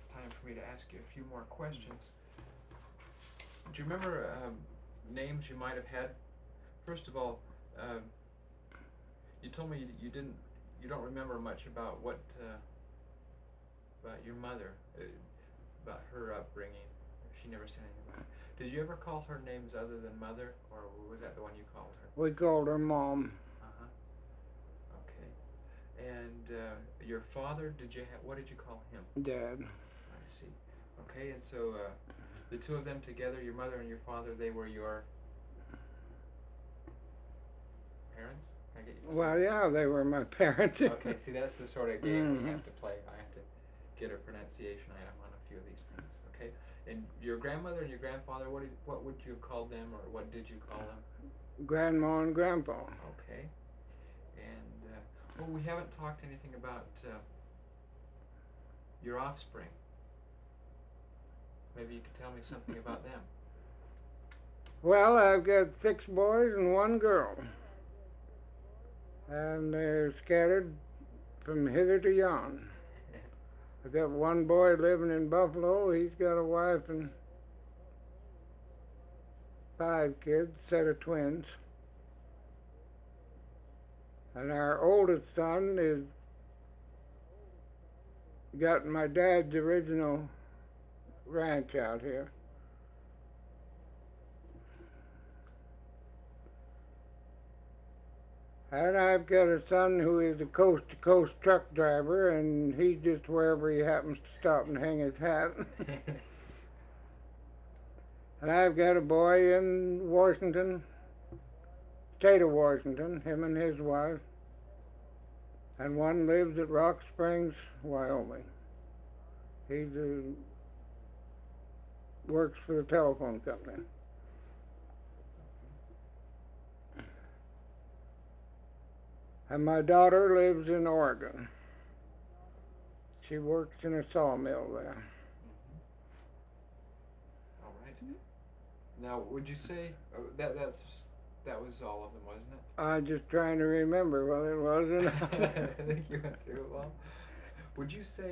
it's time for me to ask you a few more questions. Do you remember names you might have had? First of all, you told me you don't remember much about about your mother, about her upbringing. She never said anything about it. Did you ever call her names other than mother, or was that the one you called her? We called her Mom. Okay. And your father, what did you call him? Dad. I see. Okay, and so the two of them together, your mother and your father, they were your parents? I get you. Well, yeah, they were my parents. Okay, see, that's the sort of game we have to play. I have to get a pronunciation item on a few of these things. Okay, and your grandmother and your grandfather, what would you have called them, or what did you call them? Grandma and Grandpa. Okay, and well, we haven't talked anything about your offspring. Maybe you could tell me something about them. Well, I've got 6 boys and 1 girl. And they're scattered from hither to yon. I've got 1 boy living in Buffalo. He's got a wife and 5 kids, set of twins. And our oldest son is got my dad's original ranch out here. And I've got a son who is a coast-to-coast truck driver, and he's just wherever he happens to stop and hang his hat. And I've got a boy in Washington, state of Washington, him and his wife, and one lives at Rock Springs, Wyoming. He works for the telephone company. And my daughter lives in Oregon. She works in a sawmill there. All right. Now, would you say that was all of them, wasn't it? I'm just trying to remember what it was. I think you went through it well. Would you say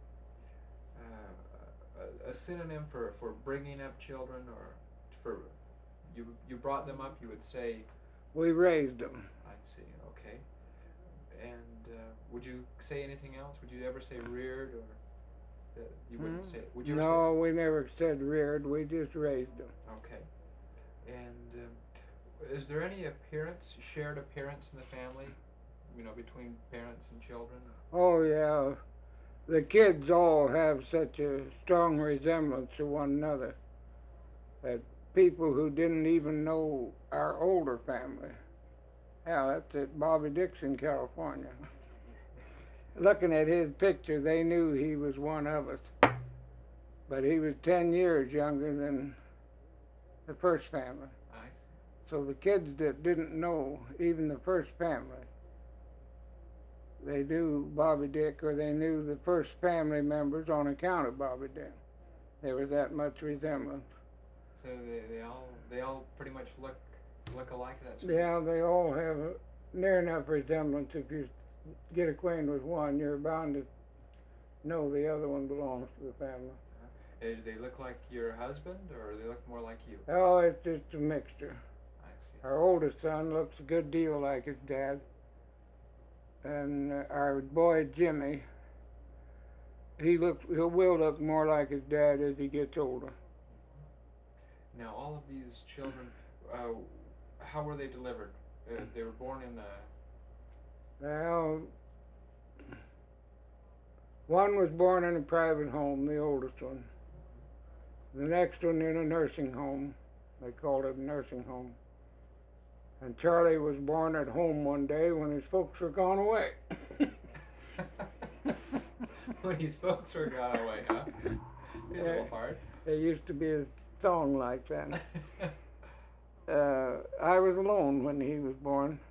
a synonym for bringing up children, or for you brought them up? You would say we raised them. I see. Okay. And would you say anything else? Would you ever say reared, or you wouldn't say it? Would you? No, we never said reared. We just raised them. Okay. And is there any shared appearance in the family? You know, between parents and children? Oh yeah, the kids all have such a strong resemblance to one another that people who didn't even know our older family. Yeah, that's at Bobby Dixon, California. Looking at his picture, they knew he was one of us. But he was 10 years younger than the first family. I see. So the kids that didn't know even the first family, they knew Bobby Dick, or they knew the first family members on account of Bobby Dick. There was that much resemblance. So they all pretty much look alike. That's yeah, they all have a near enough resemblance. If you get acquainted with one, you're bound to know the other one belongs to the family. Do they look like your husband, or do they look more like you? Oh, it's just a mixture. I see. Our oldest son looks a good deal like his dad, and our boy Jimmy, he will look more like his dad as he gets older. Now, all of these children, how were they delivered? They were born in Well, one was born in a private home, the oldest one. The next one in a nursing home. They called it a nursing home. And Charlie was born at home one day when his folks were gone away. When his folks were gone away, huh? Be a little hard. There used to be a song like that. I was alone when he was born.